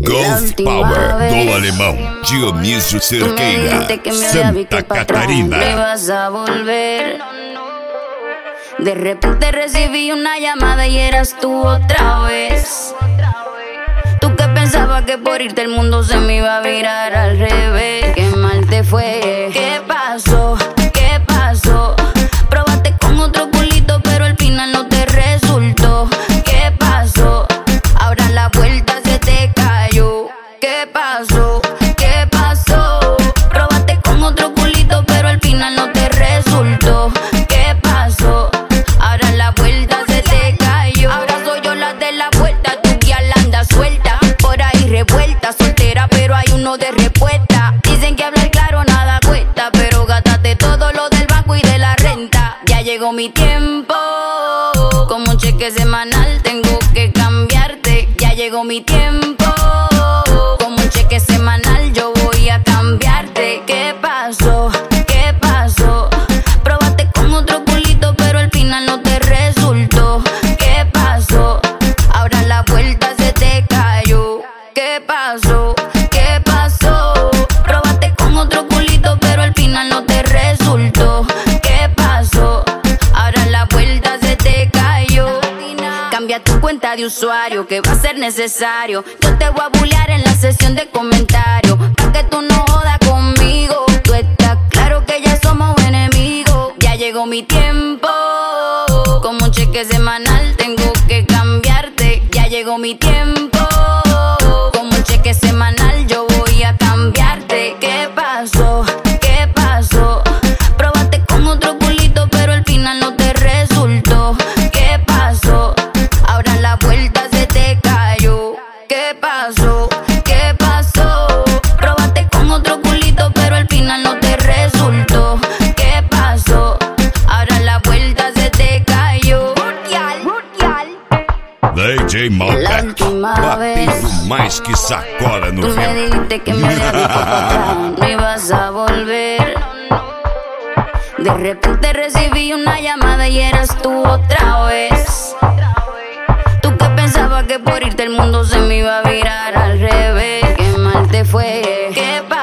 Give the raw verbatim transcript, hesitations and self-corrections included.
Ghost Power do alemão Dionísio Cerqueira, Santa Catarina. Me vas a volver. De repente recibí una llamada y eras tú otra vez. Tú que pensabas que por irte el mundo se me iba a virar al revés. Qué mal te fue. ¿Qué pasó? ¿Qué pasó? Probaste con otro culito pero al final no te resultó. ¿Qué pasó? Ahora la vuelta se te cayó. ¿Qué pasó? ¿Qué pasó? Probaste con otro culito pero al final no te resultó. ¿Qué pasó? Ahora la vuelta se te cayó. Ahora soy yo la de la vuelta, tu guía la anda suelta. Por ahí revuelta, soltera pero hay uno de respuesta. Dicen que hablar claro nada cuesta, pero gástate todo lo del banco y de la renta. Ya llegó mi tiempo, como un cheque semanal tengo que cambiarte. Ya llegó mi tiempo, como un cheque semanal yo voy a cambiarte. ¿Qué pasó? ¿Qué pasó? Probaste con otro culito pero al final no te resultó. ¿Qué pasó? Ahora la vuelta se te cayó. ¿Qué pasó? ¿Qué pasó? Probaste con otro culito pero al final no te resultó. ¿Qué pasó? Ahora la vuelta se te cayó. Cambia tu cuenta de usuario que va a ser necesario. Yo te voy a bullear en la sesión de comentarios pa' que tú no jodas conmigo. Tú estás claro que ya somos enemigos. Ya llegó mi tiempo, como un cheque semanal tengo que cambiarte. Ya llegó mi tiempo, como un cheque semanal yo voy a cambiarte. ¿Qué pasó? ¿Qué pasó? Probaste con otro culito pero al final no te resultó. ¿Qué pasó? Ahora la vuelta se te cayó. ¿Qué pasó? ¿Qué pasó? Probaste con otro culito pero al final no te resultó. ¿Qué pasó? Ahora la vuelta se te cayó. D J Malbec, batendo mais que sacola no Tú me vento. dijiste que me dedico para atrás, no ibas a volver. De repente recibí una llamada y eras tú otra vez. Tú que pensabas que por irte el mundo se me iba a virar al revés. Qué mal te fue. ¿Qué